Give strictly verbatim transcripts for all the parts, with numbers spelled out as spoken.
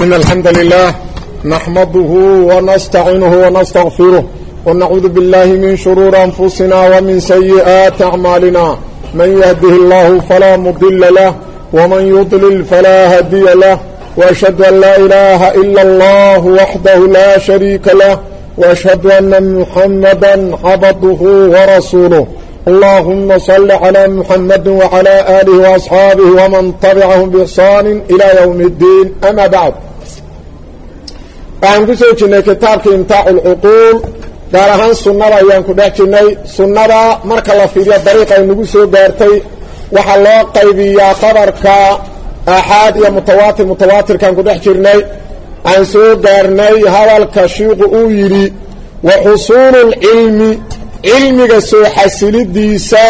إن الحمد لله نحمده ونستعينه ونستغفره ونعوذ بالله من شرور أنفسنا ومن سيئات أعمالنا من يهده الله فلا مضل له ومن يضلل فلا هادي له وأشهد أن لا إله إلا الله وحده لا شريك له وأشهد أن محمدا عبده ورسوله اللهم صل على محمد وعلى آله وأصحابه ومن تبعهم بإحسان إلى يوم الدين أما بعد waxaan ku soo jirnay kitaabka imtaacu lcuquul gaar ahaan sunnada ayaan ku dhex jirnay sunnada marka la fiiriyo dariiqa ay nagu soo gaartay waxaa loo qaybiyaa khabarka aaxaad iyo mutawaatir mutawaatirkaan ku dhex jirnay aan soo gaarnay hadalka shiiku uu yidhi wa xusuulu lcilmi cilmiga soo xasilidiisa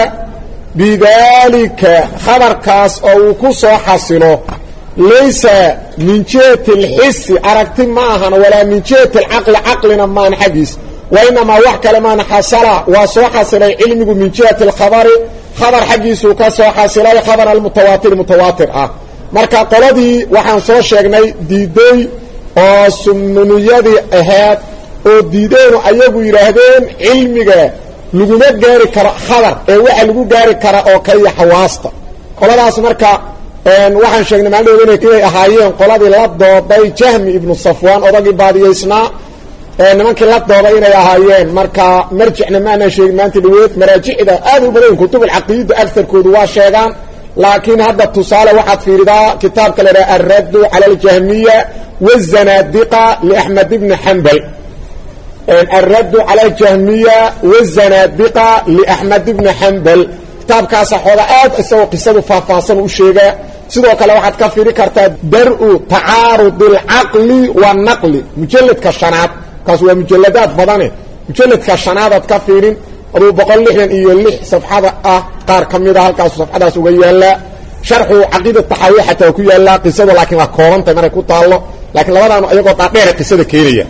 bidaalika khabarkaas oo uu ku soo xasilo laysa min jihati alxisi aragti ma ahan walaa min jihati alcaqli caqlina maan xaggiis wa inamaa wax kale maana xasala waa soo xasilay cilmigu min jihati alkhabari khabar xaggiisuu ka soo xasilay khabar almutawaatir mutawaatir ah marka qoladii waxaan soo sheegnay diiday oo sunniyadii ahayd oo diideenu ayagu yidhaahdeen cilmiga laguma gaari karo khabar ee waxa lagu gaari kara oo kaliya xawaasta qoladaas marka waxaan sheegnay maalin inay ahaayeen qoladii la dooday jahmi ibnu safwaan odagii baadiyaysnaa nimankii la dooday inay ahaayeen marka marjicna maana sheegin maanta dhaweed maraajicda aad u badan kutub alcaqiida aktharkoodu waa sheegaan laakiin hadda tusaale waxaad fiiridaa kitaabka la yidhaha alraddu cala aljahmiya wazanaadiqa liaxmed ibni xambal alraddu cala aljahmiya wazanaadiqa liaxmed ibni xambal kitaabkaasa xooga aad isagoo qisadu faahfaahsan u sheegaa sidoo kale waxaad ka fiiri kartaa dar-u tacaarudi alcaqli wanaqli mujalladka shanaad kaas waa mujaladaad badane mujalladka shanaadaad ka fiirin aduu boqol lixdan iyo lix safxada ah qaar ka mid a halkaasu safxadaas uga yaallaa sharxu caqiida taxaawiya xataa ku yaallaa qisadu laakiin waa koobantahy maray ku taallo laakiin labadaanu iyagoo dhaadheera qisada keenaya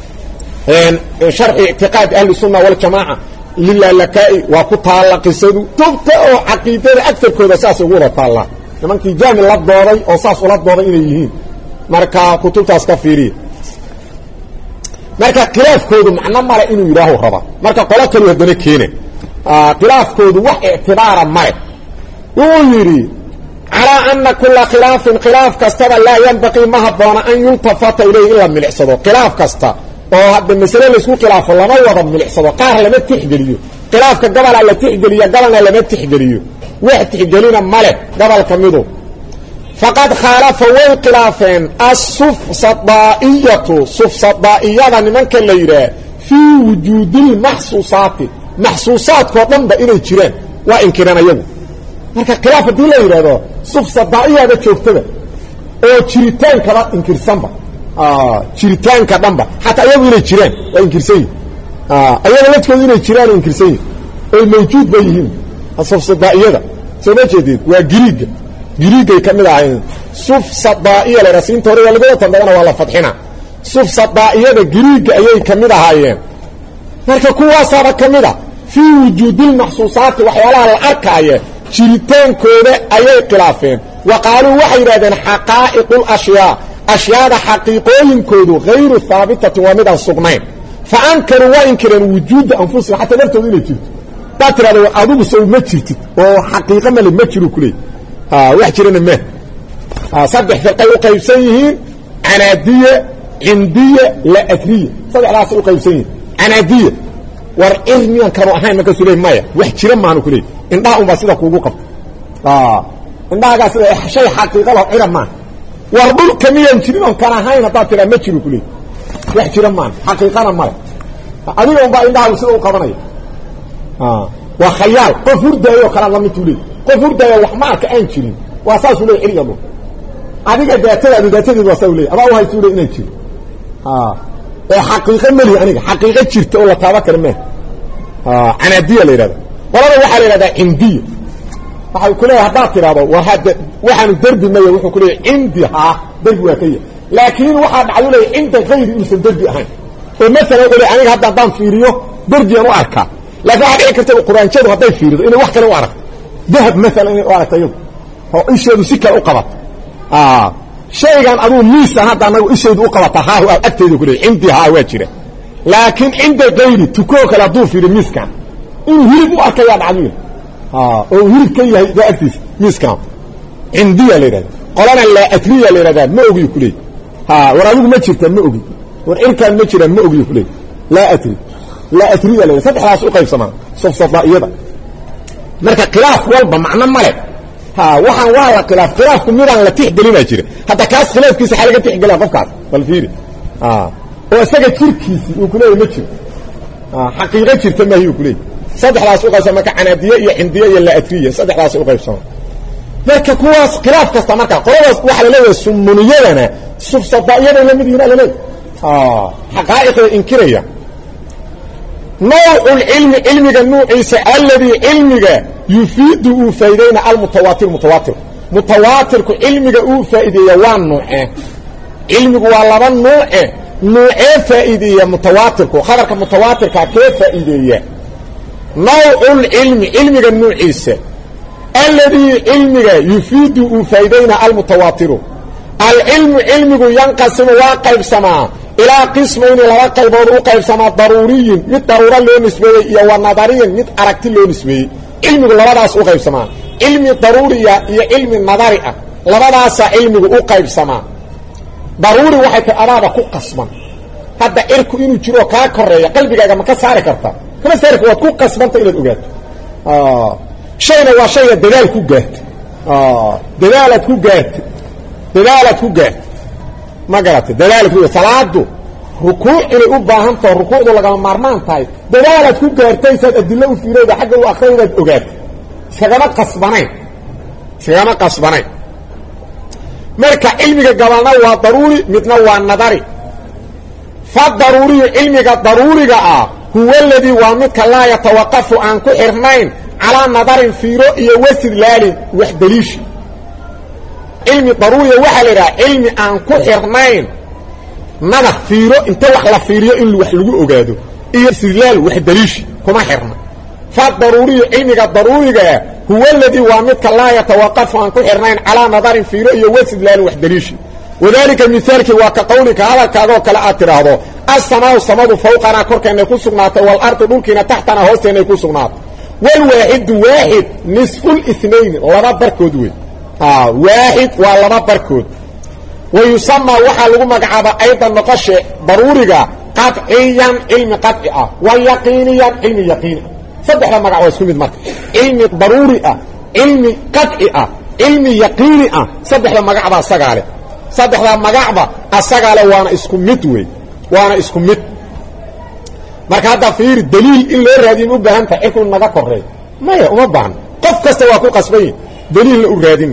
sharxi ictiqaadi ahli sunna waljamaaca lilalakaai waa ku taalla qisadu tubta oo caqiidada agtarkooda saas ugu wada taallaa nimankii jaami la dooday oo saas ula dooday inay yihiin marka kutubtaas ka fiiriya marka khilaafkoodu macno male inuu yidhaahu raba marka qolo kalu haddana keene khilaafkoodu wax ictibaara male wuxuu yidhi calaa ana kula khilaafin khilaaf kastaba laa yanbaqii ma habboona an yultafata ilayhi in la milicsado khilaaf kasta oo hadda masale laysku khilaafo lama wada milicsado qaar lama tixgeliyo khilaafka gabalaa la tixgeliya gabalna lama tixgeliyo wax tixgelina male gabalka midu faqad khaalafa way khilaafeen assufsadaa'iyatu sufsadaa'iyada nimanka la yidhaah fii wujuudilmaxsuusaati maxsuusaadkoo dhanba inay jiraan waa inkireen ayagu marka khilaaf haddii la yidhaahdo sufsadaa'iyaada joogtada oo jiritaankaba inkirsanba jiritaanka dhanba xataa ayagu inay jiraan waa inkirsan yihin ayaga lafkooda inay jiraan oo inkirsan yihin oy mawjuud ba yihiin sufsadaa'iyada soo ma jeedeen waa giriigga giriiggay ka mid ahayn sufsadaa'iya la rasiinta hore waa lagada tandabana waa la fadxina sufsadaa'iyada giriigga ayay ka mid ahaayeen marka kuwaasaaba ka mid a fii wujuudilmaxsuusaati waxyaalaha la arkaaye jiritaankooda ayay khilaafeen wa qaaluu waxay yidhahdeen xaqaa'iqu lashyaa ashyaada xaqiiqooyinkoodu hayru haabitatin waa midaan sugnayn fa ankaruu waa inkireen wujuuda anfusihim xataa naftooda inay jirto hadaad tirahdo adigu sow ma jirtid oo xaqiiqo male ma jiru kuleey wax jirana ma saddex firqay u qaybsan yihiin canaadiya cindiya laakriya saddexdaasay u qaybsan yihiin canaadiya war cir miyaan kanu ahayn markaasuu leey maya wax jira maanu kuleey indhaha unbaa sida kuugu qabta indhahagaas shay xaqiiqa laho cira maaha war dhulka miyaan jirin oon kan ahayn haddaad tiraa ma jiru kuleey wax jira maan xaqiiqana male adiga unbaa indhahagu sida u qabanaya waa khayaal qof hurdaayo oo kalaad lamidtuu leey qof hurdaayo wax ma arka aan jirin waa saasuu leey ciriga dhul adiga daatadaadu daatadeedu waa saa u leey adaa u haystuu leey inaan jirin ee xaqiiqo melihi aniga xaqiiqo jirta oo la taaba kara meh canaadiya la yidhahda qolada waxaa la yidhahdaa cindiya waxay ku leeyahay haddaad tidhahdo war hadda waxaanu derbi maya wuxuu ku leeyahy cindi haa derbi waa ka yahy laakiin waxaa dhacdu leeya cinda kayri inuusan derbi ahayn oo maalan wuxuu leey aniga hadda haddaan fiiriyo derbiyan u arkaa laakiin waxaa dhici karta quraanjadu hadday fiirido inay wax kale u aragto dahab maalan inay u aragto iyadu oo isheedu si kale u qabato shaygan aduu miisa hadda anagu ishaydu u qabata haa waa agteedu ku leeyahay cindi haa waa jira laakiin cinda qayri tukoo kala duu fiiri miiskan inuu hilib u arkaya dhacmiin haa oo hilib ka yahay agtiisa miiskan cindiya leeyahay qolana la atliya leeyahay ma ogi ku leeyahay haa war adigu ma jirta ma ogi war irkaan ma jira ma ogi ku leeyahay la atri la atliya leeyahay saddexdaas u qaybsamaan safsadaiyada marka khilaaf walba macna male ha waxaan waa la khilaaf khilaafku midaan la tixgelina jira hadda kaas khilaafkiisa xal laga tixgelaa qofkaas bal fiiri ha oo isaga jirkiisi uu kuleeyahay ma jiro ha xaqiiqo jirta ma hiyo kuleeyahay saddexdaas u qaybsan marka canaadiye iyo cindiye iyo la atriye saddexdaas u qaybsan marka kuwaas khilaaf kasta marka qoladaas waxa la leeyahay sumuniyadana sufsadaiyada la mid yihiin la leeyahay ha xaqaa'iqda inkiraya نوع العلم علمك النوع الذي علمك يفيد فائدين المتواتر متواتر متواتر علمك فائدية وان نوع علمك والله نوع نوع فائدية متواتر خبرك متواتر كيف فائدية نوع العلم علمك النوع الذي علمك يفيد فائدين المتواتر العلم علمك ينقسم واقع سماء إلى قسمين لما قيبون وقيب سما ضروريين مد ضرورة له نسبية يا ونظريين مد أركت له نسبية علم لما داس وقيب سما علم ضرورية يا علم النظرية لما داس علم وقيب سما ضروري واحد أراد كو قسما هذا إركو إنو جرو كا كوريا قلبك ما كسارك كرتا كما سارك واد كو قسما إلى الأوجات آه شيء هو شيء دلال كو جات آه دلالة كو جات دلالة كو جات ما قالت دلالة صلاته ركوع إلى أباهم فالركوع ده لقى مرمان طيب دلالة كو جارتي ساد الدلو في ريده حاجة وأخيرا أوجات شغامات قصبانين شغامات قصبانين مركا علمك قبلنا هو ضروري مثل هو النظري فالضروري علمك الضروري هو الذي وامك لا يتوقف عن كل حرمين على نظر في رؤية واستدلال وحدليش علم ضروري وحلرا علم عن كل حرمين نظر في رؤية انت وحلا في رؤية اللي وحلقوا أقاده إيه استدلال وحدليش كما حرم فالضروري علمك الضروري هو الذي وامك لا يتوقف عن كل حرمين على نظر في رؤية واستدلال وحدليش وذلك مثالك وكقولك هذا كذا كلا اعتراضه السماء السماء فوقنا كركن يكون سقناته والارض دولكنا تحتنا هوستنا يكون سقناته والواحد واحد نصف الاثنين لما بركود وي اه واحد ولا بركود ويسمى وحا لو مغعبا ايضا نقش ضروريا قطعيا علم قطعي ويقينيا علم يقين صدح لما مغعوا اسكو ميد marka علم ضروري علم قطعي علم يقيني صدح لما مغعبا سغاله صدحدا magacba asagale waana isku mid way waana isku mid marka hada fiir daliil in loo raadiyo u baahan tahay inuu naga koreey maya uma baahan qof kasta waa ku qasbay daliil u raadina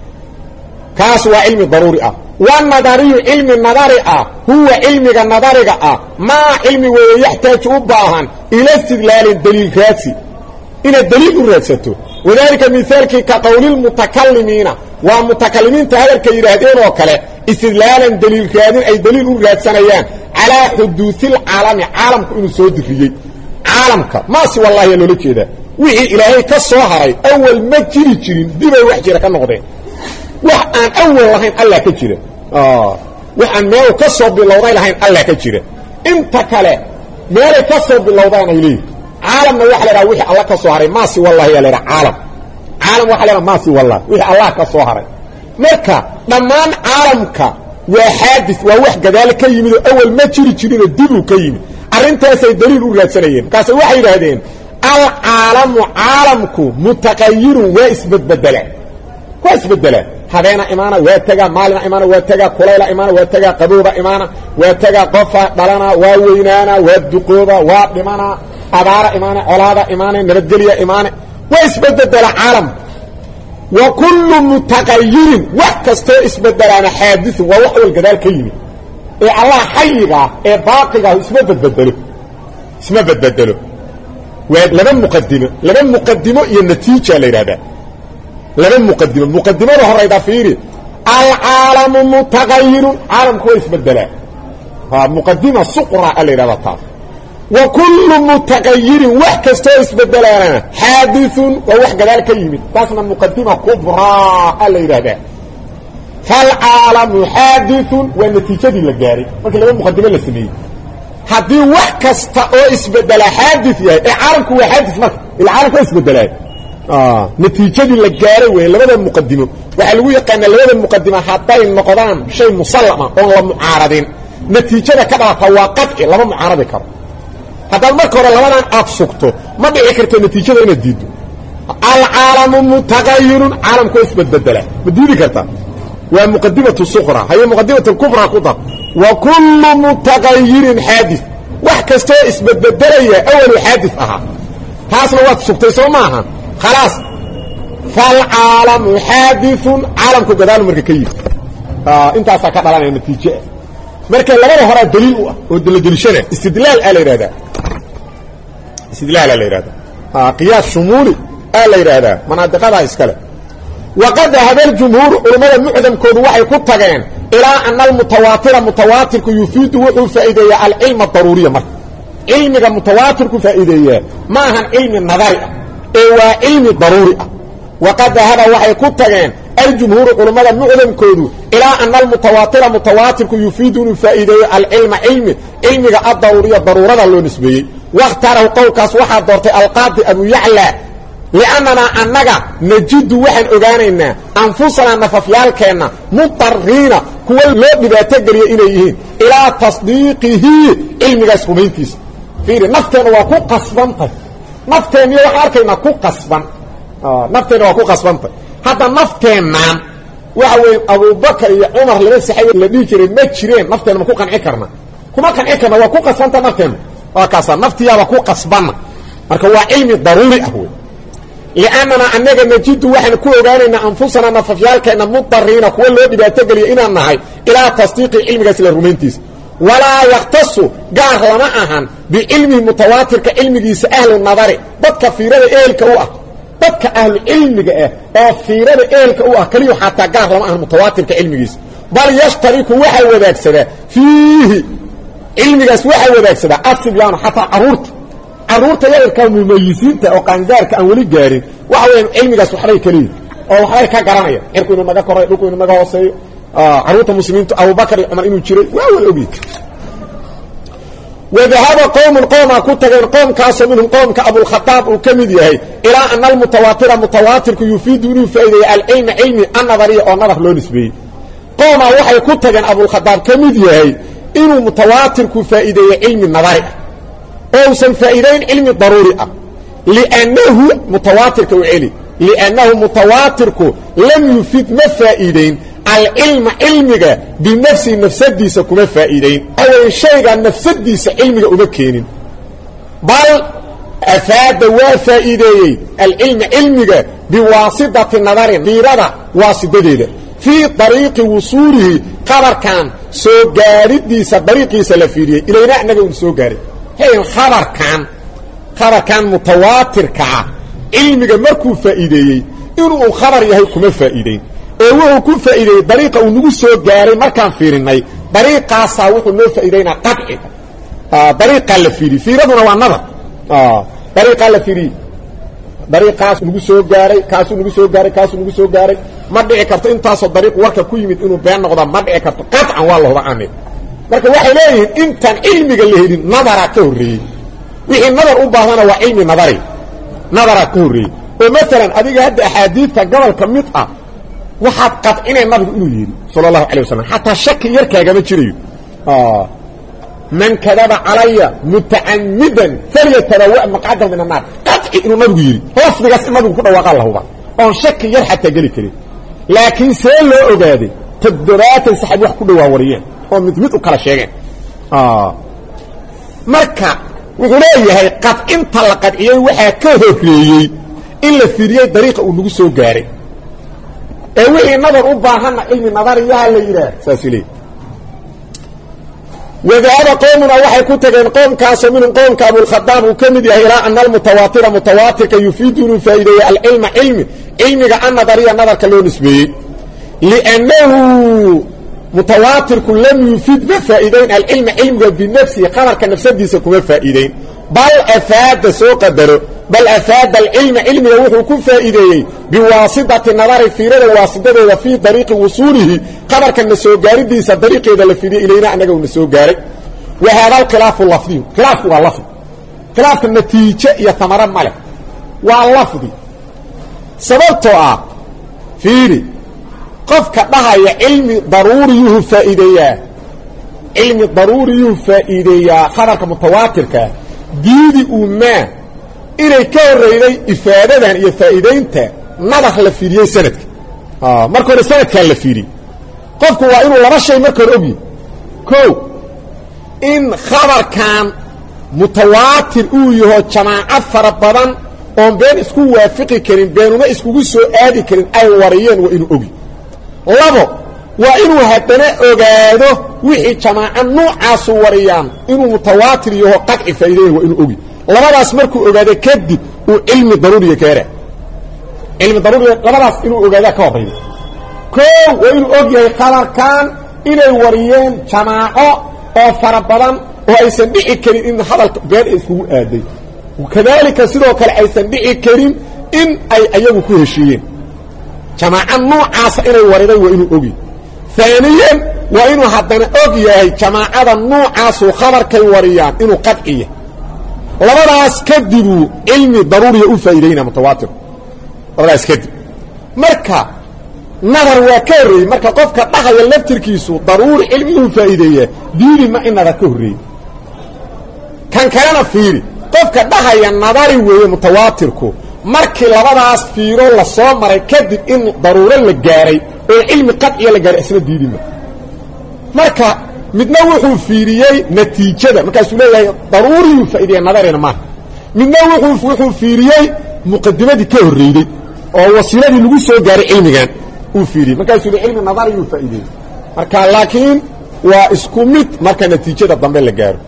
kaas waa ilmi daruuri ah wa nadari ilmi nadari ah huwa ilmiga nadariga ah ma ilmi way yaxtaaj u baahan ila istidlaal daliil raasi ina daliil u raadsato وذلك مثالك كقول المتكلمين ومتكلمين تهلك يرادين وكله استدلالا دليل كادين أي دليل رادسانيان على حدوث العالم عالم كأنه سود فيه عالمك ما سوى الله يلو لك كده وحي إلهي كالصهري أول ما تجري تجرين ديما يوحجي لك النقضين وحان أول لهين ألا كجري آه وحان ماو كالصهر باللوضين لهين ألا كجري انت كلا ماو كالصهر باللوضين إليه عالم وحلا روحي الله كصهري ما سوى الله يا لرا عالم عالم وحلا ما سوى الله وحي الله كصهري مركا ضمان عالمك وحادث ووح كذلك يمد اول ما تشري تشري الدبو كيمي ارنتاس دليل ورادسنين كاس waxay yiraahdeen العالم عالمك متغير واسبد بدله واسبد بدله هذانا ايمانا واتغا مالنا ايمانا واتغا كليلا ايمانا واتغا قبوبا ايمانا واتغا قفا دلنا واوينانا ودقوبا وادمانا أبارة إيمانة أولادة إيمانة نرجلية إيمانة وإسبدل العالم وكل متغير وحكسته إسبدل أنا حادث ووحو الجدال كيمي إيه الله حيغا إيه باقيغا إسبدل بدله إسبدل بدله ولمن مقدمة لمن مقدمة هي النتيجة لهذا لمن مقدمة مقدمة له رأيدا فيري العالم متغير عالم كويس بدله مقدمة سقرة لهذا الطاف وكل متغير وحكسته اسبدلنا حادث ووح كذلك يمين تاسنا مقدمة كبرى اللي هذا falcaalamu xaadithun waa natiijadii la gaaray markii laba muqadimo la sameeyey haddii wax kasta oo isbedela xaadith yahay ee caalamku waa xaadith marka ila caalamku waa isbedelay natiijadii la gaaray wey labada muqadimo waxaa lagu yaqaanaa labada muqadimo hadday noqdaan shay musallama oon la mucaaradin natiijada ka dhalata waa qadci lama mucaaradi karo haddaad marka hore labadan aad sugto ma dhici karto natiijada inaad diiddo alcaalamu mutagayirun caalamku isbedbedela ma diidi kartaa waa muqadimatu suqra haye muqadimatu kubra ku dar wa kullu mutagayirin xaadith wax kastoo isbedbedelaya awalu xaadith ahaa taasna waad sugtay soo maaha khalaas falcaalamu xaadithun caalamku gadaal marka ka yimid intaasaa ka dhalanaya natiije marka labada horaa daliil u ah oo daliilshada istidlaal aa la yidhahdaa istidlaal aa la yidhahdaa qiyaas shumuuli aa la yidhaahdaa manaadiqadaa iskale waqad dahaba aljumhuuru culammada mucdamkoodu waxay ku tageen ilaa ana almutawaatira mutawaatirku yufiidu wuxuu faa'iideeyaa alcilma daruuriya marka cilmiga mutawaatirku faa'iideeyaa ma ahan cilmi nadari ah ee waa cilmi daruuri ah waqad dahaba waxay ku tageen aljumhuuru culammada mucdamkoodu ilaa ana almutawaatira mutawaatirku yufiidu inuu faa'iideeyo alcilma cilmi cilmiga addaruuriya daruurada loo nisbeeyey wakhtarahu qowlkaas waxaa doortay alqaadi abu yacla liannanaa annaga najidu waxaan ogaanaynaa anfusanaa nafafyaalkeenna mudariina kuwa loo dhibaato geliya inay yihiin ilaa tasdiiqihi cilmigaas rumayntiisa fiiri nafteenna waa ku qasbantay nafteenniyo waxaan arkaynaa ku qasban nafteenna waa ku qasbantay hadda nafteennan waxa weeye abubakar iyo cumar laba saxaabi la dhihi jiray ma jireen nafteenna ma ku qanci karna kuma qanci karna waa ku qasbanta nafteenna waa kaasa naftiyaaba ku qasbanna marka waa cilmi daruuri ah wey liannanaa annaga najidu waxaan ku ogaanaynaa anfusanaa nafafyaalkeenna mudariina kuwa loo dhibaato geliya inaan nahay ilaa tasdiiqi cilmigaas la rumayntiisa walaa yakhtasu gaar lama ahan bicilmihi mutawaatirka cilmigiisa ahlu nadari dadka fiirada ehelka u ah dadka ahlu cilmiga ah oo fiirada ehelka u ah kaliya xataa gaar lama ahan mutawaatirka cilmigiisa bal yashtariku waxay wadaagsadaa fiihi cilmigaas waxay wadaagsadaa asibyaanu xataa caruurta caruurta yadarka mumayisiinta oo qaangaarka aan weli gaarin waxa weeyaan cilmigaas waxbay kaliya oo waxbay ka garanaya cirku inuu naga koray dhulku inuu naga hooseeyo caruurta muslimiintu abubakar iyo cumar inuu jiray waa wal ogi وذهب قوم قوم كتغن قوم كاس منهم قوم كأبو الخطاب وكمد يهي إلى أن المتواتر متواتر يفيد فائدة العلم علمي النظرية أو نظر لو نسبي قوم وحي كتغن أبو الخطاب كمد يهي إنه متواتر فائدة علم النظري أو سن فائدين علم ضروري لأنه متواتر كوعلي لأنه متواتر لم يفيد ما فائدين العلم علمك بنفس نفسديسا كما فائدين أول شيء عن نفسديسا علمك أبكين بل أفاد وفائدين العلم علمك بواسطة النظر غيرها واسطة ديدا في طريق وصوله خبر كان سوغاري ديسا طريقي سلفيدي إلينا نقول سوغاري هي الخبر كان خبر كان متواتر كا علمك مركو فائدين إنه خبر يهي كما فائدين ee wuxuu ku faa'iideeyay dariiqa uu nagu soo gaaray markaan fiirinay dariiqaas wuxuu noo faa'iideeyna qadci ah dariiqa la fiiri fiiraduna waa nada ah dariiqa la fiiri dariiqaas nagu soo gaaray kaas nagu soo gaaray kaas nagu soo gaaray ma dhici karto intaas oo dariiq warka ku yimid inuu been noqdo ma dhici karto qadcan waa la huba aanay marka waxay leeyihiin intan cilmiga la helin nadara ka horeeyay wixii nadar u baahana waa cilmi nadari nadara ka horeeyay oo mesela adiga hadda ahadiithka gobolka mid ah waxaad qadcinay nabigu inuu yiri sallallahu alayhi wasallam hatta shaki yarkaaga ma jirayo ah man kadaba alayya mutaammidan falyatabawa maq'adahu min an-nar qadci inuu nabigu yiri lafdigaas nabigu ku dhawaaqay lahuba oo shaki yar hatta gali kari laakiin see loo ogaaday tadbiraatan saxaab wax ku dhawaa wariyeen oo mid mid u kala sheegeen ah marka wuxuu leeyahay qadcinta la qadciyay waxa ka horeeyay in la fiiriyay dariiqa uu nagu soo gaaray ee wixii nadar u baahana cilmi nadariyaha la yiraahdo saasili وذهب قومنا waxay ku tageen qoomkaas min qoomka Abu al-Khattab uu kamid yahay ila an al-mutawatir mutawatir yufiidu faa'iidaya al-ilm ilmi ilmiga an nadariya nadarka loo nisbeeyay لانه متواتر lam yufid faa'iidayn al-ilm ilmiga bi nafsi qadarka nafsadiisa kuma faa'iidayn bal afaad soo qadaro bal afaada alcilma cilmiga wuxuu ku faa'iideeyey biwaasitati nadari fiirada waasitadeeda fii dariiqi wusuulihi khabarkana soo gaaridiisa dariiqeeda la fiiriye ilayna annaga una soo gaaray wa haada alkhilaafu lafdiyu khilaafku waa lafdi khilaafka natiije iyo tamaro ma leh waa lafdi sababtoo ah fiiri qofka dhahaya cilmi daruuriyuhu faa'iideeyaa cilmi daruuriyuhu faa'iideeyaa khabarka mutawaatirkaa diidi uumaa inay ka horreyday ifaadadan iyo faa'iidaynta nadar la fiiriyey sanadka marka hore sanadkaa la fiiriyey qofku waa inuu laba shay marka hore ogyahy kow in khabarkan mutawaatir uu yaho jamaaco fara badan oon been isku waafiqi karin beenuna iskugu soo aadi karin ay wariyeen waa inuu ogi labo waa inuu haddana ogaado wixii jamaaco nuucaasu wariyaan inuu mutawaatir yaho qadci faa'iideyn waa inuu ogi labadaas markuu ogaado kadib uu cilmi daruuriya gaara cilmi daruuriya labadaas inuu ogaadaa ka horreeya koow waa inuu og yahay khabarkan inay wariyeen jamaaco oo fara badan oo aysan dhici karin in hadalka been ay iskugu aaday kadaalika sidoo kale aysan dhici karin in ay ayagu ku heshiiyeen jamaaco nuucaasa inay wariday waa inuu ogi aaniyan waa inuu haddana og yahay jamaacada nuucaasu khabarkay wariyaan inuu qadciya labadaas kadibuu cilmi daruuriya u faa'iidayna mutawaatir labadaas kadib marka nadar waa ka horreeyey marka qofka dhahaya laftirkiisu daruuri cilmi u faa'iideeya diidi ma in nadar ka horreeyey kan kalena fiiri qofka dhahaya nadari weeye mutawaatirku markii labadaas fiiro la soo maray kadib in daruuro la gaaray oo cilmi qadciya la gaaray isna diidima marka midna wuxuu fiiriyey natiijada markaasuu leeyahay daruuriyuu faa'iideeya nadarina maaha midna wuxuu wuxuu fiiriyey muqadimadii ka horreeyday oo wasiiladii lagu soo gaaray cilmigan uu fiiriyey markaasuu leeyahay cilmi nadariyuu faa'iideeyey marka laakiin waa isku mid marka natiijada dambe la gaaro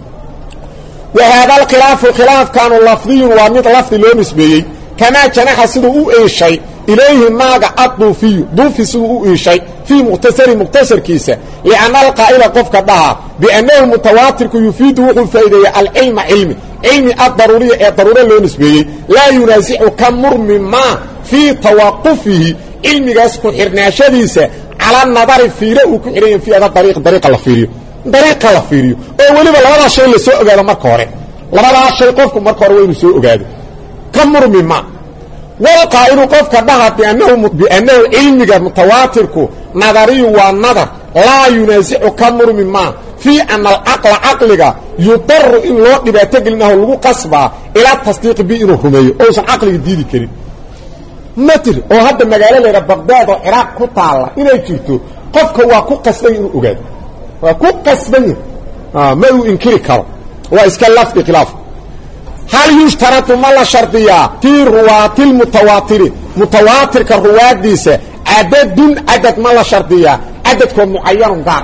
وهذا الخلاف خلاف كان لفظي ومد لفظ لو نسبيي كما جنح سدو او ايشي اليه ماغا الضوفي ضوفي سدو او ايشي في مختصر مختصر كيسه لان القائل قفك دها بانه متواتر يفيد وفائده العلم علمي علمي الضروريه الضروره لو نسبيي لا ينازع كمر مما في توقفه علمي اسكو خيرناشديسه على النظر في رؤك خيرين في هذا الطريق طريق الفيريو dariiqa la fiiriyo oo waliba labada shay la soo ogaado marka hore labada shay qofku marka hore weyn soo ogaado kamur mima wal qaa'ilu qofka dhahaati annahu bi annahu ilmiga mutawaatirku nadari wa nadar la yunazi'u kamur mima fi anna al-aqla aqliga yudar in loo dhibaato gelinaho lagu qasba ila tasdiiq bi inuu rumeeyo oo san aqliga diidi karin matir oo hadda magaalada Baghdad oo Iraq ku taala inay jirto qofka waa ku qasbay inuu ogaado وكو قصبيه اه ما ينكر كره واسكلف بخلاف هل يشترط ما شرطيه في رواه المتواتر متواتر كرواه ديسه عدد عدد ما شرطيه عدد معين قال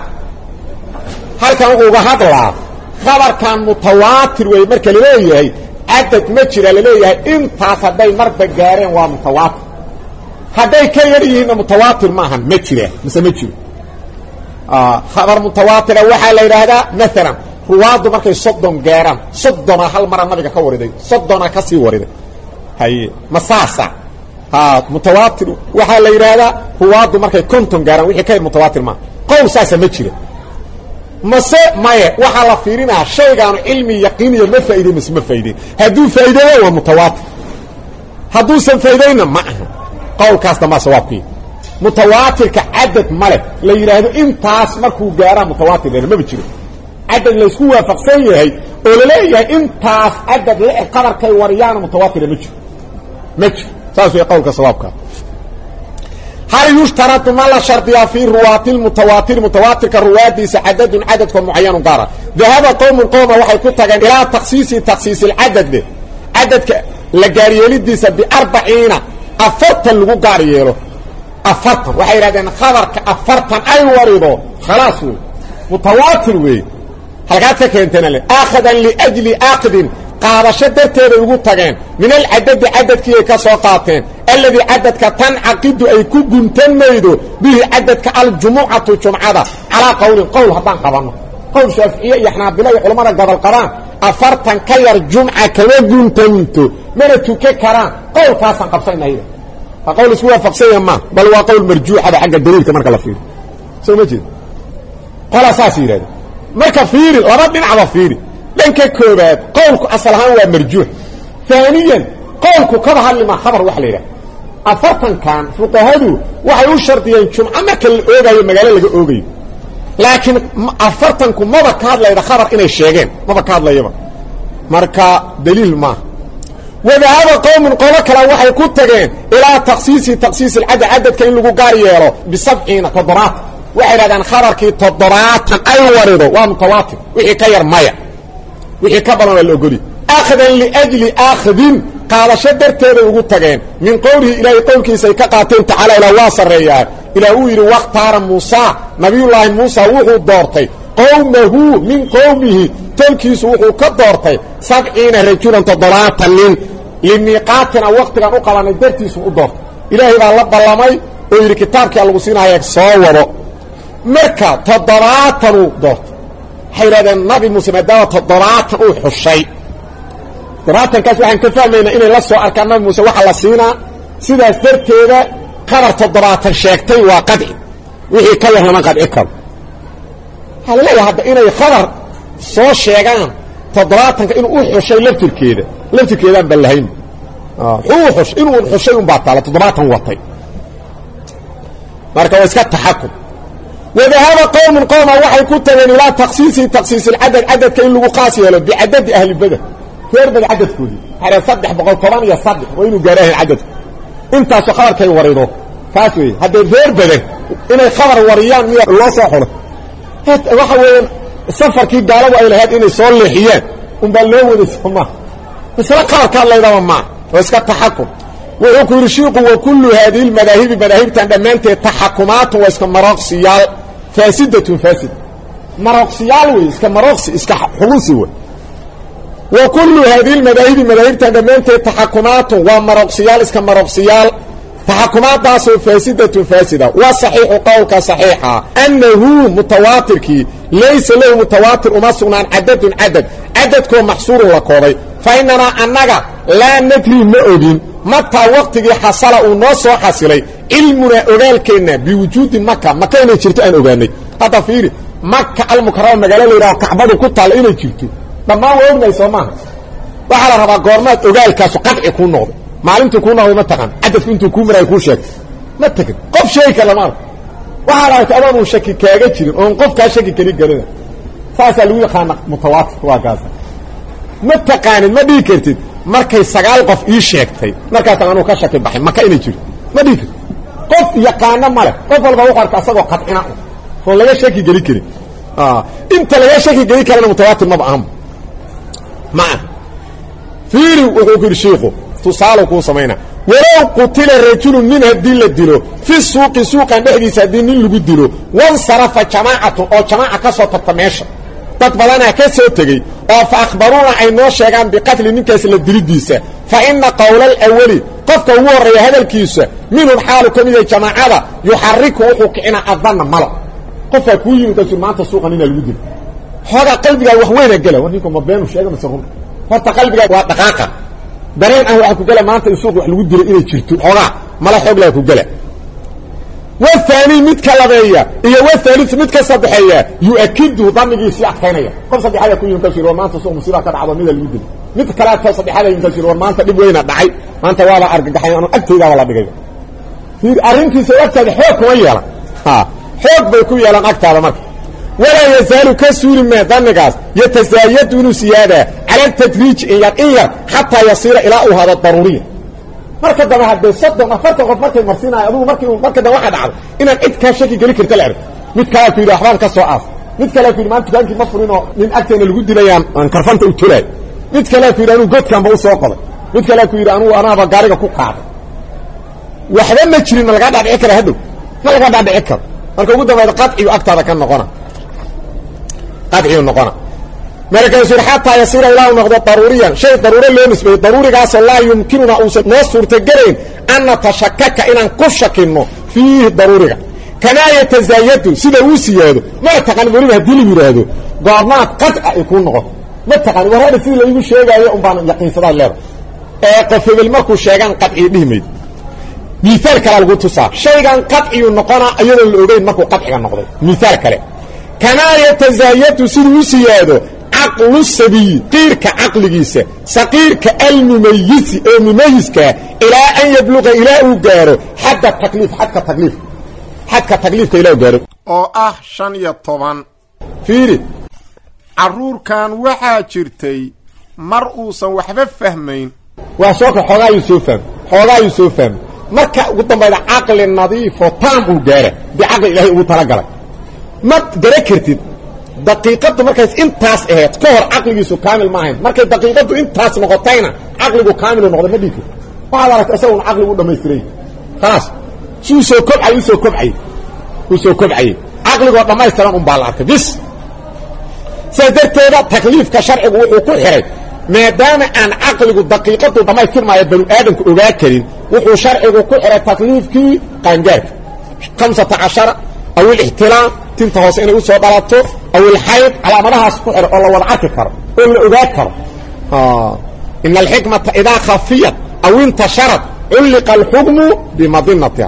هل كان اوغا هدلا خبر كان متواتر وي marka leeyahay عدد ma jira leeyahay intaas haday marba gaareen waa mutawaatir haday ka yar yihiin mutawaatir ma ahan ma jira mise ma jiro آه خبر متواتر وحا لا يراهدا مثلا رواد markay soddon gaaran soddon hal mar nabiga ka wariday soddon ka sii wariday hay masaasa ha mutawaatir waxa la yiraahdaa ruwaad markay konton gaaran wixii ka mutawaatir ma qowl saasa ma jira mase maye waxa la fiirinaa shaygan cilmi yaqiiniyo ma faa'iido ma faa'iido haduu faa'iido waa mutawaatir haduu san faa'iideyna ma aha qowl kaasta ma sawaabkii متواتر كعدد ملك لا يراهدو انتاس markuu gaara mutawaatir ma bijiro adad la isku waafaqsan yahay oo la leeyahay intaas adad la qadarkay wariyaan mutawaatir ma jiro ma jiro saas way qowlka sawaabka hal yushtaratu ma la shartiya fi ruwaat المتواتر متواتر كرواديس عدد عدد معين قارا ذهب قوم قوم waxay ku tageen ila takhsiisi takhsiis العدد عدد la gaariyelidiisa bi أربعين afartan lagu gaariyeelo أفرطا وحي رادين خبرك أفرطا أي وريضو خلاص متواتر وي حلقاتك كنتنا لي آخذا لأجل آخذ قاد شدرت يقول تغين من العدد عدد كي كسوقاتين الذي عددك تنعقد أي كوكن تنميدو به عددك الجمعة جمعة على قول قول هطان قبرنا قول شافعية يحنا بلاي علماء قبل القرآن afartan ka yar jumca kama guntanto mana tuke karaan qowlkaasan qabsanayda qawl isku waafaqsan ma bal waa qawl marjuuxada xagga daliilka marka la fiiriyo soo ma jeed qala saasiirada marka fiiri laba dhinacba fiiri dhanka koobaad qowlku asalahan waa marjuux thaniyan qowlku ka hadlima khabar wax leeyahay afartan kan fuqahadu waxay u shardiyeen jumca marka la oogayo magaalo laga oogayo laakiin afartan ku maba ka hadlayda khabar inay sheegeen maba ka hadlayaba marka daliil ma وذهب قوم قوم كلا waxay ku tageen ila takhsiisi takhsiis al-adad adadka in lagu gaar yeelo bi sabciina tadrat waxay raadaan khabarkii tadrat ay warido waa mutawaatir wixii ka yar maya wixii ka badan la ogoli akhdan li ajli akhdin qaadasho darteeda ugu tageen min qowlihi ilaahi qowlkiisa ka qaateen taala ila wasareeyaa ila uu yiri waqtaara Muusa nabiyullaahi Muusa wuxuu doortay qowmahu min qowmihi talkiisu wuxuu ka doortay sabciina rajulan tadraatan min limiqaatina waqtigan u qabanay dartiisu u doortay ilaahi baa la ballamay oo yiri kitaabkii lagu siinayo soo wado marka tadraatan u doortay hayradan nabi Muusa maadaama tadraatan u xushay tadraatan kaas waxaan ka fahmaynaa inay la soo arkaan nabi Muusa waxa la siinaa sidaas darteeda qabar tadraatan sheegtay waa qadci wixii ka yarna qadci karo hal la hada inay khabar soo sheegaan tadraatan inuu u xushay laftirkeeda laftirkeeda aan balahayn ah xuuxush inuu xushay un baatala tadraatan watay marka waa iska taxakum وذهب قوم قوم waxay ku tageen ila takhsiisi takhsiis al-adad adadka in lagu qaas yeelo bi adad ahli badr feer bad adadkoodi hada saddex boqol toban iyo saddex waa inuu gaaraan adad inta soo khabarkay warido taas weey hada feer badan inay khabar wariyaan miya loo soo xoro waxa weeyaan safarkii gaaladu ay lahayd inay soo leexiyeen un baa loo wada sama isla qaar ka leedahay ma oo iska taxakum wuxuu ku rishiiqu wa kullu hadhihi almadahib madahibtan dhamaanteed taxakumaat wa iska maraqsiyaal fasidatun fasid maraqsiyaal way iska maraqsi iska xulusi way wa kullu hadhihi almadahib madahibtan dhamaanteed taxakumaat wa maraqsiyaal iska maraqsiyaal تحكمات داسو فاسدة فاسدة وصحيح قولك صحيحة أنه متواتركي ليس له متواتر وما سنان عدد عدد عددكم محصور وكوري فإننا أنك لا ندري مؤذن متى وقتك حصل ونص وحصلي علمنا أغالكينا بوجود مكة مكة إنه جرت أن أغاني هذا فيري مكة المكرمة مقالة لي راو كعبادو كنت على إنه جرتو لما هو أغنى يسمعها وحالا ربا قرمات أغالكاسو قد يكون نوضي maalintu ku nahay ma taqaan adadku intuu ku maray ku sheeg ma taqin qof shay kala mar waxa la taabaan uu shaki kaaga jirin oo qof ka shaki kali galay saasa lagu yaqaan mutawaatir waa gaas ma taqaan ma dhigi kartid markay sagaal qof ii sheegtay markaas aan uu ka shaki baxay ma ka inay jiro ma dhigi qof yaqaana male qof walba uu qarka asagoo qadcina oo laga shaki gali kari ah inta laga shaki gali kara mutawaatir ma baaham ma fiiri wuxuu ku sheekhu تصالو كو سمينا ولو قتل رجل من هدين لدلو في السوق سوقا دحديس هدين لغو دلو وانصرف جماعه او جماعه كسو تطميشه تطبلنا كسو تغي او فاخبرونا اي نو شيغان بقتل نكاس لدليديسا فان قول الاول قفك هو ري هذا الكيس من حال كميده جماعه يحرك وحكينا اظن مل قف كوي تسمعت سوقا من لغو دل هذا قلبي وحوينا غلا وديكم ما بينو شيغان مسخون فرت قلبي وا دقاقه dareen aan waxa ku gala maanta suuq wax lagu diro inay jirto xogaa mala xoog la ku gala wathani mid kala beeya iyo wathani mid ka sadeexaya yuakidu damigiisi adkaynaya qof sadeexada ku yimid shiro maanta suuq musiba ka dhacdo mid lagu diro mid kala ta sadeexada yimid shiro maanta dib weyna dhacay maanta waa la argagaxay aan agteeda wala dhigay fiir arrintiisa waqtiga xoog kuma yeelan ha xoog bay ku yeelan agtaada marka ولا يزال كسور ما ذنقاس يتزايد زيادة على التدريج إيا حتى يصير إلى هذا الضروري مركز ما هذا صدق فرق قف مركز مرسينا أبوه مركز مركز واحد عارف إن إنت كشكي قليك التلعب متكلم في الأحوال كسوعاف متكلم في ما تكلم في مصر إنه من أكثر الجود ليام أن كرفنت التلاي متكلم في إنه جود كان بوسط قضى متكلم في إنه أنا بقارئ كوكعب وحنا نشري من القعدة بأكل هدو ما القعدة بأكل مركز جود ما القطع أكثر كان نقنا قطعي النقنا ملك يصير حتى يصير الله نقضى ضروريا شيء ضروري له نسبه ضروري قاس الله يمكننا اوسط نصر تجرين ان نتشكك ان نكشك انه فيه ضروري كما يتزايد سيده وسياده ما تقن ولي هدي لي يراهدو قرنات قطع يكون نقض ma taqaan warada sidii la igu sheegayo un baan yaqiinsadaa leedahay ee qof hebel markuu sheegaan qadci dhimayd miisaal kale lagu tusaa shaygan qadciyu noqona iyadoo la ogeyn markuu qadciga noqday miisaal kale kana yatazaayatu siduu siyaado aqlu sabiy qirka aqligiisa saqiirka almumayyiz ee mumayyiska ila an yabluga ila uu gaaro hadda taklif hadda taklif hadda taklifka ila uu gaaro oo ah shan iyo toban fiiri caruurkan waxaa jirtay mar uusan waxba fahmayn waa soo ka xogaayu soo faham xogaayu soo faham marka ugu dambayda aqli nadiif oo taam uu gaaro bi aqli ilaahay ugu tala galay ma dara kartid daqiiqadu markaas intaas ahayd ka hor aqligiisu kaamil ma ahayn markay daqiiqadu intaas noqotayna aqligu kaamil noqdo ma dhigi waxa la arkay asagu aqligu dhameystiray خلاص suu soo kobcay soo kobcay uu soo kobcay aqligu dhameystiran um baa la arkay bis sadarteeda takliifka sharcigu wuxuu ku xiray maadaama aan aqligu daqiiqadu dhammaystirmaayo banu aadamku ogaa karin wuxuu sharcigu ku xiray takliifkii qaangaarka khamsata cashara aw al-ihtilaam tinta hoos inay u soo dhalato aw al-hayd calaamadahaas ku xiray oo la wada arki karo oo la ogaa karo ah in al-hikmata idha khafiyat aw intasharat ulqa al-hukmu bimadinatiha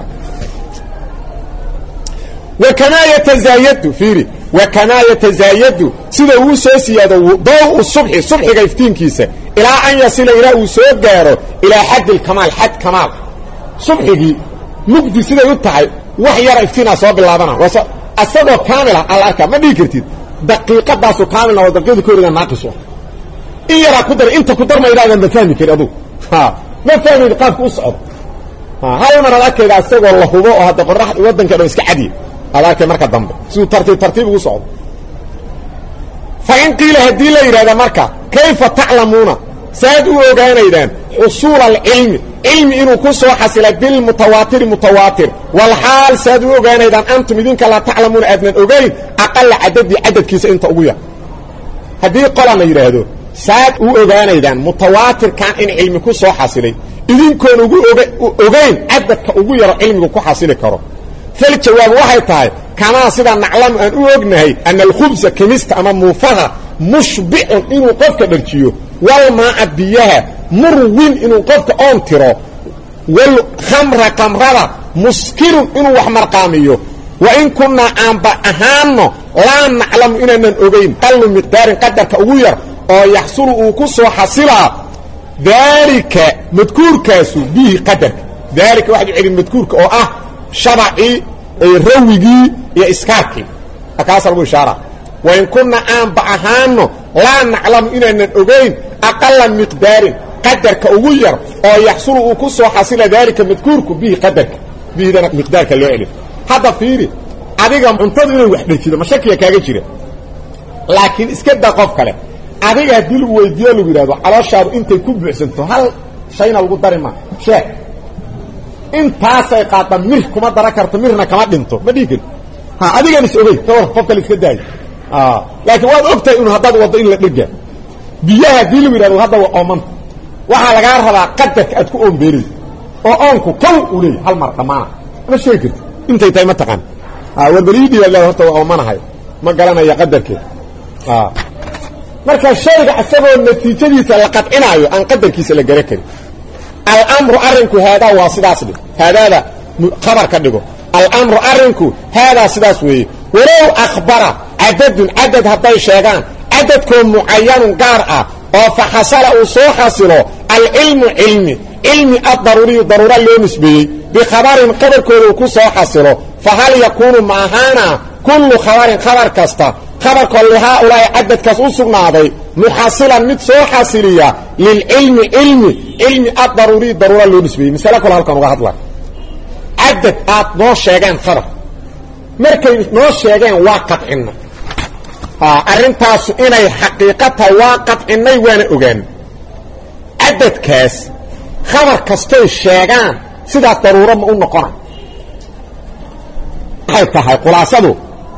wa kama yatazayadu fiiri وكما يتزايد سيده هو سو سياده ضوء الصبح صبح غيفتينكيسه الى ان يصل الى وسو غيره الى حد الكمال حد كمال صبحي مجدي سيده يتحي wax yar iftiina soo bilaabana wasa asagoo kaamila alaka ma dhigi kartid daqiiqadaas kaamila oo daqiiqada kooriga naaqiso in yara ku dar inta ku dar ma ilaadan fahmi kari adu ha ma fahmi qaabku u socdo ha hal mar alaka asagoo la hubo oo hada qorax wadanka dhan iska cadiy alaka marka dambe si tartiib tartiib ugu socdo fa in qila hadii la yiraahdo marka kayfa ta'lamuna saadu ogaanaydan usul al-ilm ilmi inuu ku soo xasila bil mutawaatir mutawaatir wal hal saadu ogaanaydan antum idinka la ta'lamuna adnan ogayn aqal adadi adadkiisa inta ugu yar hadii qolana yiraahdo saad u ogaanaydan mutawaatir kan in ilmi ku soo xasilay idinkoon ugu ogayn adadka ugu yar ilmigu ku xasili karo فالجواب waxay tahay kana sida naclam aan u ognahay an al-khubz kamista ama mufaha mushbi'un inuu qofka dharjiyo wal ma'a biyaha murwin inuu qofka oon tiro wal khamra kamrada muskirun inuu wax marqaamiyo wa in kunna amba ahaano la naclam inaan ogeyn qallu miqdar qadarka ugu yar oo yaxsulu uu ku soo xasila dalika madkuurkaasu bihi qadar dalika waxa uu madkuurka oo ah شرعي رويجي يا إسكاكي أكاسر بشارة وإن كنا آن بعهانو لا نعلم إننا نؤغين أقل مقدار قدر كأوير أو يحصل أكسو حاصل ذلك مذكورك به قدرك به ذلك مقدارك اللي يعلم هذا فيري أديك منتظر إنه وحدة كده مشاكل يكاكي كده لكن إسكاد دا قف كله أديك هديلو ويديالو بيرادو على شعب إنت يكون بحسنتو هل شayna lagu dari ma sheeg intaas ay qaata mir kuma dara karto mirna kama dhinto ma dhigin ha adiga is ogay toor qofka la iska daay ah laakiin waad ogtay inuu hadda wado in la dhiga biyaha dilu yiraahdo hadda waa ooman waxa laga rabaa qadarka aad ku oombeeray oo oonku kaw u leeyahay hal mar dhamaana ma sheegid intay tahay ma taqaan ah warbaliidi wala horta waa oomanahay ma garanaya qadarkeeda ah marka shayga asagoo natiijadiisa la qadcinayo aan qadarkiisa la garan karin الامر ارنكو هذا واسداس هذا خبر كدغو الامر ارنكو هذا سداس وي ولو اخبر عدد عدد هداي شيغان عددكم معين قارئ او فحصل او سو حصلوا العلم علمي علمي الضروري ضروره له نسبي بخبر قدر كو كو سو حصلوا فهل يكون معهانا كل خبر خبر كستا خبر كل هؤلاء عدد كسو سغناداي محصلا مد سو حاصليا للعلم علمي علمي الضروري ضروره له نسبي مثلا كل halkan uga hadla عدد aad noo sheegan خبر markay noo sheegan waa qadcina ha arintaas inay xaqiiqata waa qadcinay waana ogaan cadadkaas خبر kastay sheegan sida daruuro ma u noqona hay tahay qulaasadu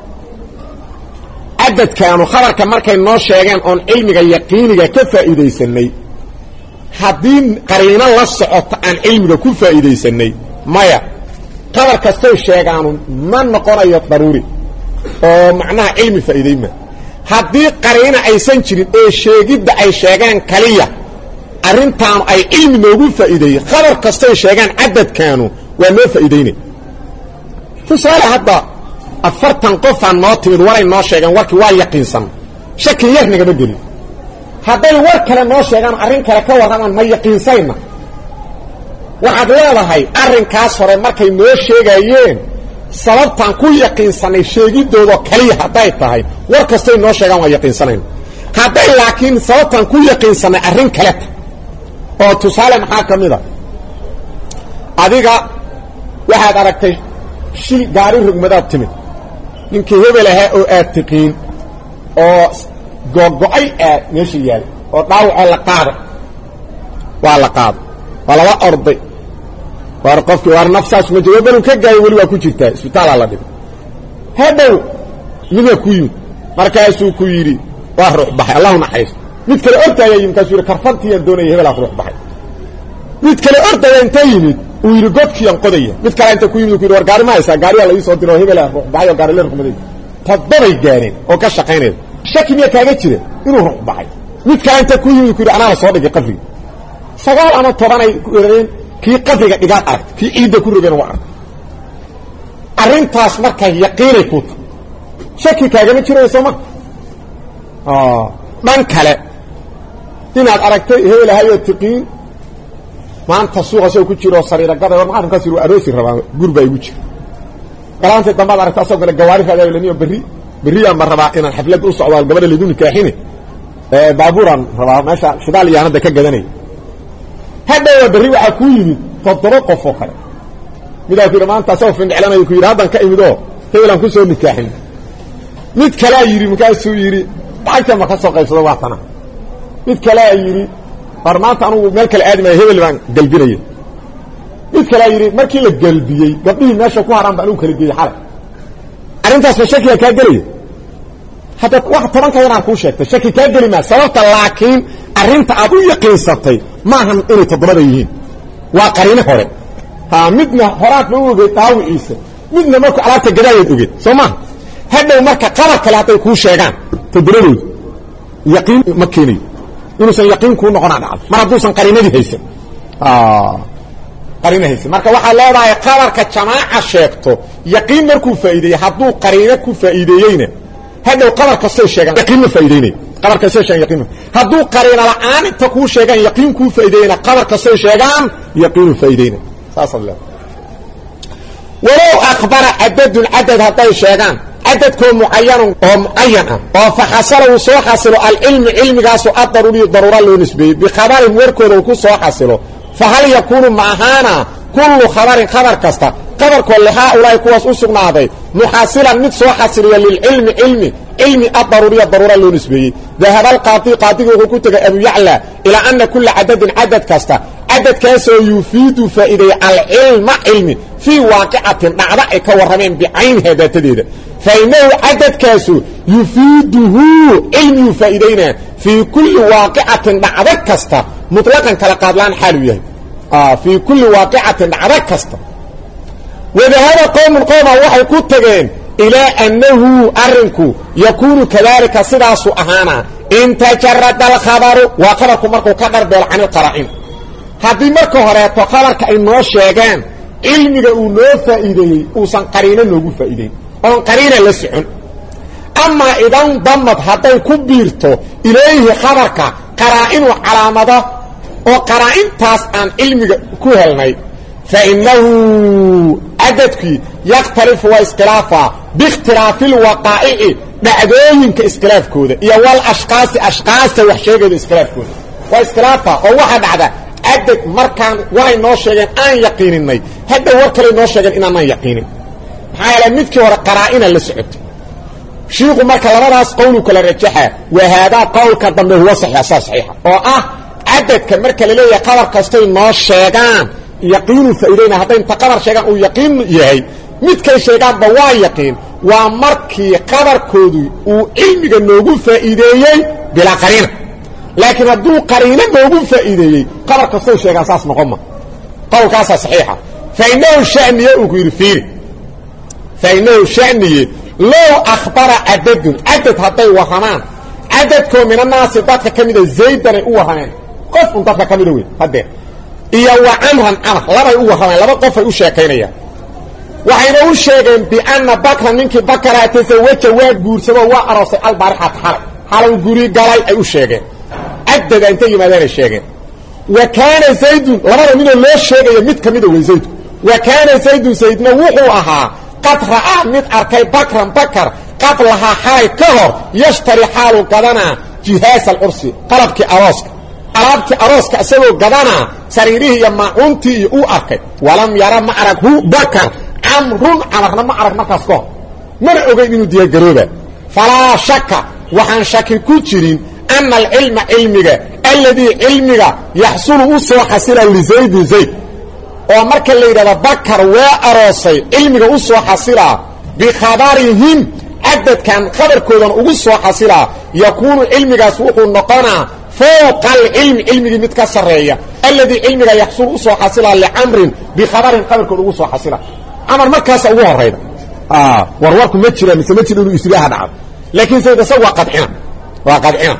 عدد كانوا خبرك markay noo sheegan on cilmiga yaqiiniga ka faa'iideysanay hadii qariino la socoto aan cilmiga ku faa'iideysanay maya خبر kastoo sheegan ma noqonayo daruuri oo macnaha cilmi faa'iideeyma haddii qariina aysan jirin ee sheegidda ay sheegaan kaliya arrintaan ay cilmi noogu faa'iideeyey khabar kastoy sheegaan cadadkaanu waa noo faa'iideynay tusaale hadda afartan qofaan noo timid waray noo sheegeen warkii waa yaqiinsan shaki yar nagama gelin hadday war kale noo sheegaan arrin kale ka warramaan ma yaqiinsayna waxaad leedahay arrinkaas hore markay noo sheegayeen sababtaan ku yaqiinsanay sheegidoodoo kaliya hadday tahay war kastoy noo sheegaan waa yaqiinsanayna hadday laakiin sababtaan ku yaqiinsanay arrin kale ta oo tusaale maxaa ka mid a adiga waxaad aragtay shil gaari rugmadaad timid ninkii hebel ahaa oo aad tiqiin oo gogo-ay aad meesha yaal oo dhaawacoo la qaada waa la qaada waa lala orday war qofkii war nafsaas ma jiro baluu ka gaayo weli waa ku jirtaa isbitaalaa la dhigay hadhow midna ku yimid markaasuu ku yidhi waa ruux baxay allahu naxariis mid kale ordaaya yimid markaasuu yidhi karfantiiyaan doonaya hebelaa ruux baxay mid kale ordaya inta yimid uu yidhi godkiiaan qodaya mid kale inta ku yimid ku yidhi war gaari ma haysaa gaariyaa la ii soo diro hebelaa ruux baxay oo gaari la rugmaday toddobay gaareen oo ka shaqaynayda shaki miyaa kaaga jira inuu ruux baxay mid kale inta ku yimid ku yidhi anaa la soo dhigay qabriga sagaal ama tobanay ku ereen kii qabriga dhigaad aragta kii ciidda ku rogeen waa aragta arrintaas marka yaqiinay ku tahay shaki kaagama jirayso ma dhan kale inaad aragtay hebel ahayoo tiqiin maanta suuqa soo ku jiro sariira gaday war maalinkaas yiri aroosi rabaa gurbay ugu jiro galaantay dambaad aragtaa soo gala gawaari raadayo laniyo berri berri ama rabaa inaan xaflad u socdo gabadha liidu nikaaxine ee baaburan rabaa meesha shidaal yaanada ka gadanay hadda berri waxa ku yimid toddoba qof oo kale midaa ku maanta soo findiclanayo ku yiri hadan ka imido heelan ku soo nikaaxin mid kale yiri markaasuu yiri lacagta ma ka soo qaybsado waa tana mid kale yiri farmaanta anu meel kale aadmay hebel baan galbinay mid kale yiri markii la galbiyay gabdhii meesha ku haran baan u kala geeyay xalay arintaas shaki ka galay hada wax toban ka yaraan ku sheegtay shaki ka gali ma sababta laakiin arinta aad u yaqiinsatay ma ahan inay todobada yihiin waa qariino hore ha midna horaad ma ogeey taawiisa midna marka alaabta gadaayad ogeey Soomaa hadhow marka qabar kale haday ku sheegaan todobadoodu yaqiin ma keenay inuu san yaqiin ku noqon dhacdo mar haduusan qariinadii haysan ah qariina haysan marka waxa leedahay qabarka jamaaca sheegto yaqiin markuu faa'iideeyo haduu qariino ku faa'iideeyayna hadhow qabarka soo sheegan yaqiin ma faa'iideeyay qabarka soo sheegan yaqiin haduu qariina la'aan inta ku sheegan yaqiin ku faa'iideeyna qabarka soo sheegan yaqiin faa'iideeyna saas allah walaw akhbara adad adad haday sheegan adadku muayyan oo muayyan oo faxasala soo xasilo al ilm ilmigaas oo daruri darura loo nisbeeyay bi khabar warkooda ku soo xasilo fahal yakunu ma'ahana kullu khabarin khabar kasta khabar kullu haulay kuwas u sugnaaday muhasilan mid soo xasiliya lil ilmi ilmi ilmi ad-daruri darura loo nisbeeyay dhahab al-qadi qadigu wuxuu ku tagay abu ya'la ila anna kull adadin adad kasta adad kaasoo yufiidu faa'iiday al-ilma ilmi fi waaqi'atin dhacda ay ka warameen bi'ayn hadaatadeeda فإنه عدد كاسو يفيده علم فائدين في كل واقعة بعدك كستا مطلقا كالقادلان حالوية آه في كل واقعة بعدك كستا وذهب قوم القوم وحي كتغين إلى أنه أرنكو يكون كذلك صداس أهانا إن تجرد الخبر وقبركم مركو كبر بيل عن القرائن هذه مركو هريتو خبرك إنه شيغان علمي لأولو فائدين وصن قرينا نوغو فائدين on qariina la socon amma idan damad haday ku biirto ilayhi khabarka qaraa'in wa calaamada oo qaraa'intaas aan ilmiga ku helnay fa innahu adadki yaqtarifu wa iskilaafa bi ikhtilaafi alwaqa'i dhacdooyinka iskilaafkooda iyo wal ashqaas ashqaas wax sheegay iskilaafkooda wa iskilaafa oo waxa dhacda adad markaan way noo sheegeen aan yaqiininay hada war kale noo sheegeen inaan yaqiinin حالا مدكي ورا قرائنا اللي سعبت شيخو مركا لبداس قولو كلا رجحا وهذا قول كدنبه هو صحيح صحيحة وآه عددك مركا لليه قبر كستين نوش شيغان يقين فإلينا هاتين تقبر شيغان ويقين يهي مدكي شيغان بوا يقين ومركي قبر كودو وعلمك النوغو فإليه بلا قرينة لكن الدو قرينة نوغو فإليه قبر كستين شيغان ساس مقومة قول كاسا صحيحة فإنه الشأن يأوكو يرفيري فإنه شأنه low akhbara cadadun cadad hadday warramaan cadadkoo min annaasi dadka ka mida zaydanay u warrameen qof un dadka ka mida wey haddee iyo wa camran camar labay u warrameen laba qofay u sheekaynayaan waxayna u sheegeen bianna bakra ninkii bakara tasawaja waa guursado waa aroosay albaarixata xalay xalay guri galay ay u sheegeen cadada intay yimaadeenay sheegeen wa kaana zaydun labada ninoo loo sheegayo mid ka mida wey zaydku wa kaana zaydun zaydna wuxuu ahaa qad ra'aa mid arkay bakran bakar qablahaa xalay ka hor yashtari xaalu gadanaa jihaasa alcursi qalabkii arooska alaabtii arooska isagoo gadanaa sariirihii iyo maacuuntii iyo uu arkay walam yara ma arag hu bakar camrun camarna ma arag markaas ka hor mana ogeyn inuu diyaargarooba falaa shaka waxaan shaki ku jirin ana alcilma cilmiga alladii cilmiga yaxsulu u soo xasila lizaydin zayd oo marka la yidhahdo bakar waa aroosay cilmiga u soo xasilaa bikhabarihim cadadkan khabarkoodan ugu soo xasilaa yakuunu cilmigaas wuxuu noqonaa fowqa alcilmi cilmigii mid ka sarreeya alladii cilmiga yaxsulu u soo xasilaa licamrin bikhabarin khabarkooda ugu soo xasila camar markaasa ugu horayda warwarku ma jira mise ma jiro inuu isriaha dhacdo laakiin zayd isaga waa qadcina waa qadcina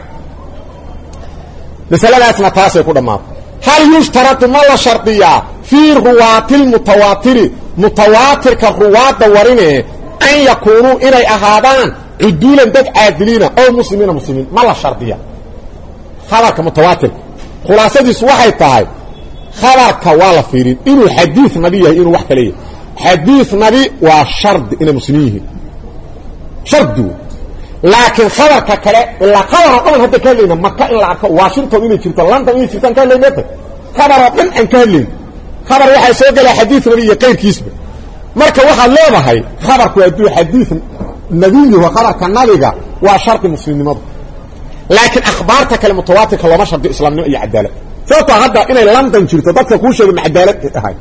masaladaasna taasay ku dhammaato hal yushtaradu ma la shardiyaa fii ruwaati lmutawaatiri mutawaatirka ruwaadda warine an yakuunuu inay ahaadaan cuduulan dad caadiliina oo muslimiina muslimiin ma la shardiya khabarka mutawaatirka khulaasadiisu waxay tahay khabarka waa la fiirin inuu xadiid nabi yahay inuu wax kale yahay xadiid nabi waa shardi inay muslimiin yihiin shardi laakiin khabarka kale ilaa khabar oo dhan hadda ka hadlayna maka in la arko washington inay jirto london inay jirtaan ka hadlaynata khabar oo dhan aan ka hadlayn khabar waxaa soo gelaa xadiid nabi iyo qayrkiisba marka waxaad leedahay khabarku hadduu xadiid nabiyihu khabarka nabiga waa shardi muslimnimadu laakiin akhbaarta kale mutawaatirka looma shardiyo islaamnimo iyo cadaalad sababtoo hadda inay london jirto dadka kuu sheegay ma cadaalad ahay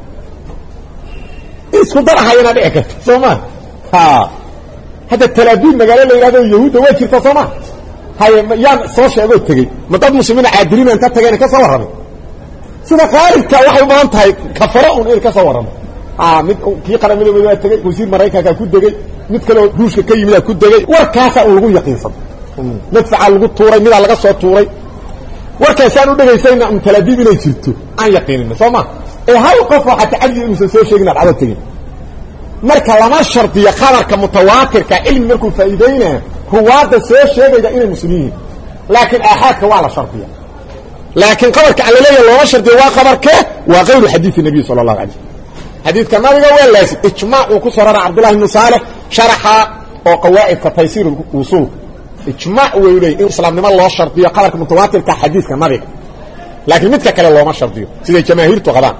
isku dar ahayana dhici karta soo maa ha hadda talaabiib magaalo la yidhahdo yahuudda waa jirta soo maa haye yaan soo sheegoo tegey ma dad muslimiina caadiliina inta tageen ka soo warramay sida qaalibka waxay u badan tahay kafaro un in ka soo warramo mid kii qaramada waa tegey wasiir maraykanka ku degey mid kale oo ruushka ka yimid ku degey warkaasa uu lagu yaqiinsan madfaca lagu tuuray midaa laga soo tuuray warkaasaan u dhegaysayna un talaabiib inay jirto aan yaqiinina soo maa ee hal qof waxaa tacadiya inuusan soo sheegin adcado tegin marka lama shardiyo khabarka mutawaatirka cilmi markuu faa'iideynaa ruwaadda soo sheegayda inay muslimiin yihiin laakiin aaxaadka waa la shardiya laakiin khabarka aan laleeyahay looma shardiyo waa khabarkee waa kayru xadiidi nabiy sala allahu alay xadiidka nabiga waa laasim ijmaac uu ku soo rara cabdullahi ibnu saalix sharaxa oo qawaa'idka taysiir usuulka ijmaac way leeyihin in islaamnimo loo shardiyo khabarka mutawaatirka xadiidka nabiga laakiin midka kale looma shardiyo siday jamaahiirtu qabaan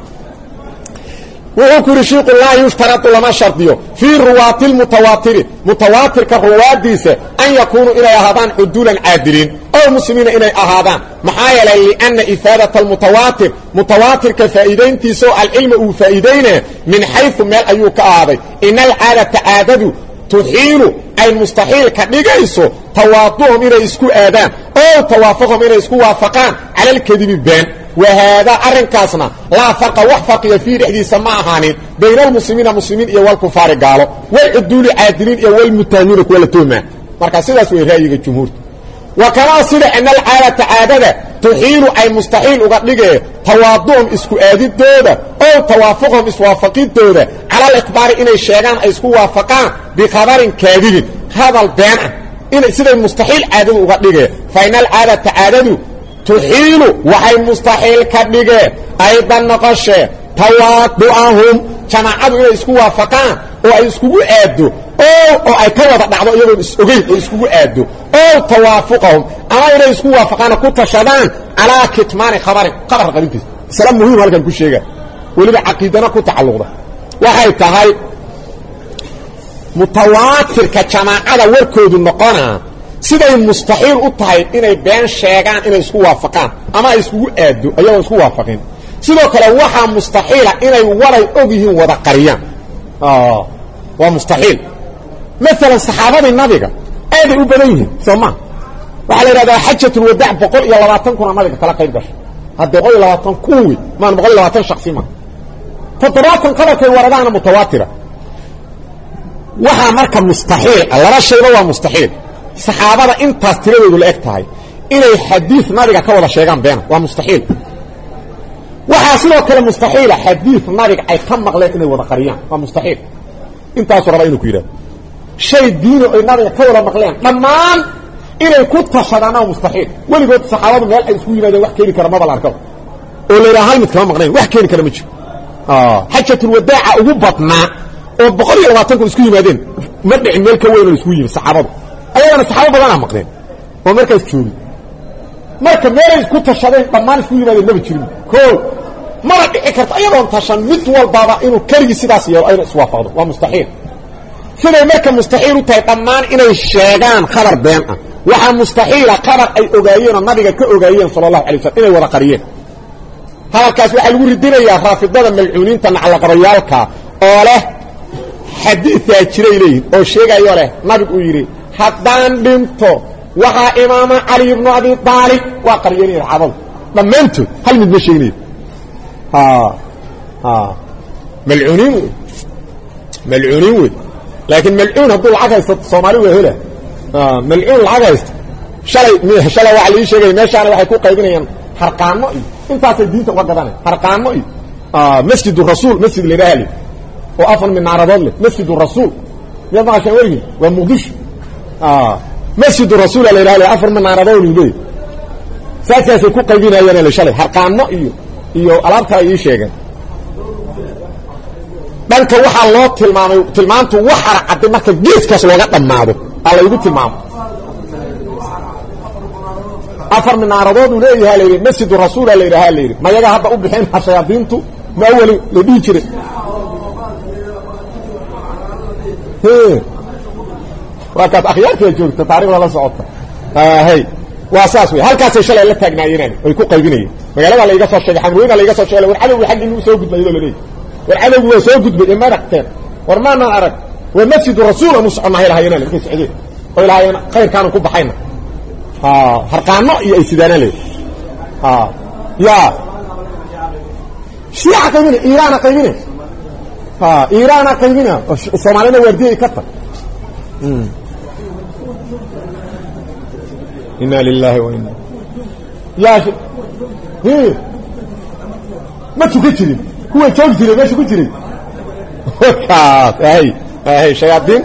wuxuu ku yidhi shiiku laa yushtaradu lama shardiyo fii ruwaati lmutawaatiri mutawaatirka ruwaadiisa an yakuunuu inay ahaadaan cuduulan caadiliin ow muslimiina inay ahaadaan maxaa yeelay lianna ifaadata almutawaatir mutawaatirka faa'iidayntiisaoo alcilma uu faa'iidaynaa min xaysu meel ayuu ka ahaaday ina alcaadata caadadu tuxiilu ay mustaxiil ka dhigayso tawaaduhum inay isku aadaan ow tawaafuqhum inay isku waafaqaan cala alkadibi been wahaadaa arrinkaasna laa farqa wax farqiya fii dhexdiisa ma ahaanin bayna almuslimiina muslimiin iyo walkufaari gaalo walcuduuli caadiliin iyo walmutaahimiina kuwa la tuhmaa marka sidaas way ra'yiga jumhuurta wa kamaa sida ana alcaadata caadada tuxiilu ay mustaxiil uga dhigee tawaaduhum isku aadidooda ow tawaafuqhum iswaafaqidooda cala alikhbaari inay sheegaan ay isku waafaqaan bikhabarin kaadibin hadal been ah inay siday mustaxiil caadadu uga dhigee fa ina alcaadata caadadu tuxiilu waxay mustaxiil ka dhigee aydan noqoshee tawaadu'ahum jamaacadu inay isku waafaqaan oo ay iskugu aaddo oo ay ka wada dhacdo iyagoon is-ogeyn oo iskugu aaddo ow tawaafuqahum ama inay isku waafaqaana ku tashadaan calaa kitmaani khabarin khabar qarintiisa masale muhiim halkan ku sheega weliba caqiidana ku tacalluqda waxay tahay mutawaatirka jamaacada warkoodu noqonaa siday mustaxiil u tahay inay been sheegaan inay isku waafaqaan ama ay iskugu aaddo ayagoon isku waafaqin sidoo kale waxaa mustaxiila inay waray og yihiin wada qariyaan waa mustaxiil maalan saxaabadii nabiga aaday u badan yihiin soo maa waxaa la yidhahdaa xajatulwadaac boqol iyo labaatan kuna nabiga kala qayb gashay hadda boqol iyo labaatan kun wey maan boqol iyo labaatan shaksi ma toddobaatan qabarkay waradaana mutawaatira waxaa marka mustaxiil laba shayba waa mustaxiil saxaabada intaas tiradoodu la eg tahay inay xadiis nabiga ka wada sheegaan beena waa mustaxiil waxaa sidoo kale mustaxiila xadiis nabiga ay ka maqleen inay wada qariyaan waa mustaxiil intaasuu raba inuu ku yidhahdo shay diino ay nabiga ka wada maqleen dhammaan inay ku tashadaan waa mustaxiil weligood saxaabadu meel ay isku yimaadeen wax keeni kara maba la arko oo la yidhaha hal mid kama maqnayn wax keeni kara ma jiro xajatulwadaaca ugu badnaa oo boqol iyo labaatan kun isku yimaadeen ma dhicin meel ka weyn oo isku yimid saxaabadu ayagana saxaabo badanaa maqneen oo markaas joogin marka meelay isku tashadeen dhammaan isku yimaadeen maba jirin koo mara dhici karto ayadoon tashan mid walbaaba inuu keligii sidaas yeelo ayna iswaafaqdo waa mustaxiil siday marka mustaxiil u tahay dhammaan inay sheegaan khabar been ah waxaa mustaxiila khabar ay ogaayeenoo nabiga ka ogaayeen sala allahu alay waslm inay wada qariyeen hadalkaas waxaa lagu ridinayaa raafidada malcuuniinta naclaqabayaalka oo leh xadiidaa jiray leeyihin oo sheegayo leh nabigu uu yidhi haddaan dhinto waxaa imaama cali ibnu abi aalib waa qariyeenaya saxaabadu dhammaantood hal mid ma sheeginayo malcuuniin wey malcuuniin wey laakiin malcuun hadduu lacag haysto soomaali waa hela malcuun lacag haysto halay shalay waa laii sheegaya meeshaana waxay ku qaybinayaan harqaano iyo intaasay diinta uga gadanay harqaano iyo masjid rasuul masjid ladhaha oo afar minaaradood leh masjid rasuul miyaad maqashaan werigii waa muqdisho masjid rasuul la yidhaha afar minaaradood leey saakaasay ku qaybinayaan la shalay harqaano iyo iyo alaabta ay ii sheegeen dhanka waxaa loo tilmaamay tilmaantu waxara cadday marka geeskaas looga dhammaado aa laygu tilmaamo afar minaaradood uu leeyaha la yidhi masjid rasuula la yidhaha la yidhi mayaga hadda u bixeen shayaadiintu ma awali la dhihi jiray waa kaas akhyaartiia joogta taarikhda la socota hay waa saas wey halkaasay shalay la taagnaayeenaan ay ku qaybinayeen magaalada la iga soo sheegay xamrooyina la iga soo sheegay war cadowgi xaggi inuu soo gudbay iyadoo la leeyahy war cadowgi waa soo gudbay ee ma aragteen war maanaan arag waa masjidu rasuul aanu soconnahay lahaayeenaan markay socdeen oo ilaahayeen khayrkaanu ku baxayna harqaano iyo ay sidaana leey ya shiica qaybina iiraana qaybina iiraana qaybina soomaalina waardiyay ka tag inna lillahi wa inna ya ma tuka jirin kuwa joogi jiray meesha ku jiray kaas ay ay shayaadiin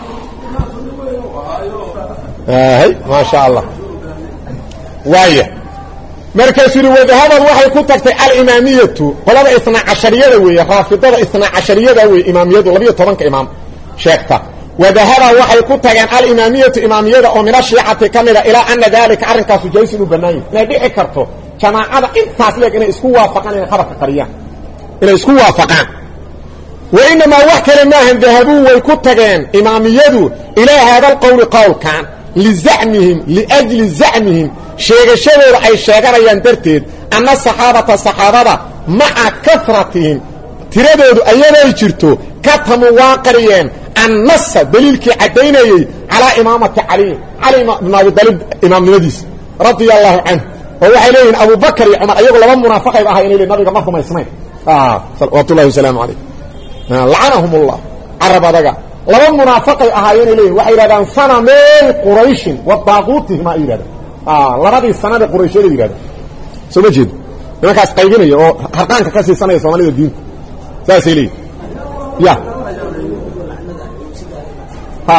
ay ma sha Allah waaya markaas yiri wadahada waxay ku tagtay al-imaamiyatu qolada isna cashariyada weeye raafidada isna cashariyada weeye imaamiyadu laba iyo toban ka imaam sheegta wadahada waxay ku tageen al-imaamiyatu imaamiyada oo min shiicati kamida ila anna dalika arrinkaas jaysidu banaay inay dhici karto jamaacada intaas leeg inay isku waafaqaan inay khabarka qariyaan inay isku waafaqaan wa inma wax kale ma han dahabu way ku tageen imaamiyadu ila hada alqawl qawlkan لزعمهم لأجل زعمهم شيغشدooda ay sheeganayaan darteed anna saxaabata saxaabada ma'a kasratihim tiradoodu ayaday jirto ka tamu waaqariyeen annas dalilkii cadaynayay ala imaamati ali ali ibn abi talib imaamnimadiis radiyallahu anhu oo waxay leeyihiin abu bakr iyo umar ayagu laba munaafiqay ahaa inay nabiga ma rumaysnayn ah sallallahu alayhi wa sallam la'anahumullah arabadaga laba munaafiqay ahaayeen leeyahay waxay yiraahdaan sanamay quraysh wa taaquutihim ay yiraahdaan ah labadii sanada quraysh ay yiraahdaan soo jeed markaas qaybinaya oo harqaanka ka siisanaya Soomaalida diinta saasay leeyahay ya ha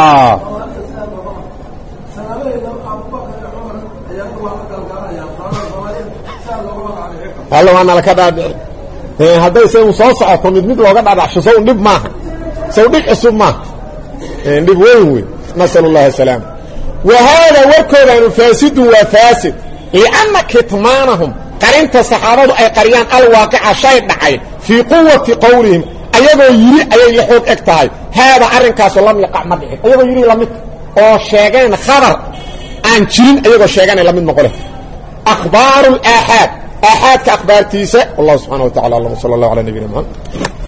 Allah wana la ka dhaadhay ee haday soo soo socoto mid mid looga dhaadhacsho soo dhib maaha soo dhig cusub maaha ndib weyn weyn nasal allah salaam wa hada wakana fasid wa fasid lianna kitmanahum qarinta saxaabadu ay qariyaan al waaqi'a shay dhacay fi quwwati qawlihim ayagoo yiri ayay la xoog egtahay hada arrinkaas lam yaqa' ma dhicin ayagoo yiri lamid oo sheegeen khabar aan jirin ayagoo sheegeen lamid noqole akhbar al ahad ahad ka akhbartiisa allah subhanahu wa ta'ala sallallahu alayhi wa sallam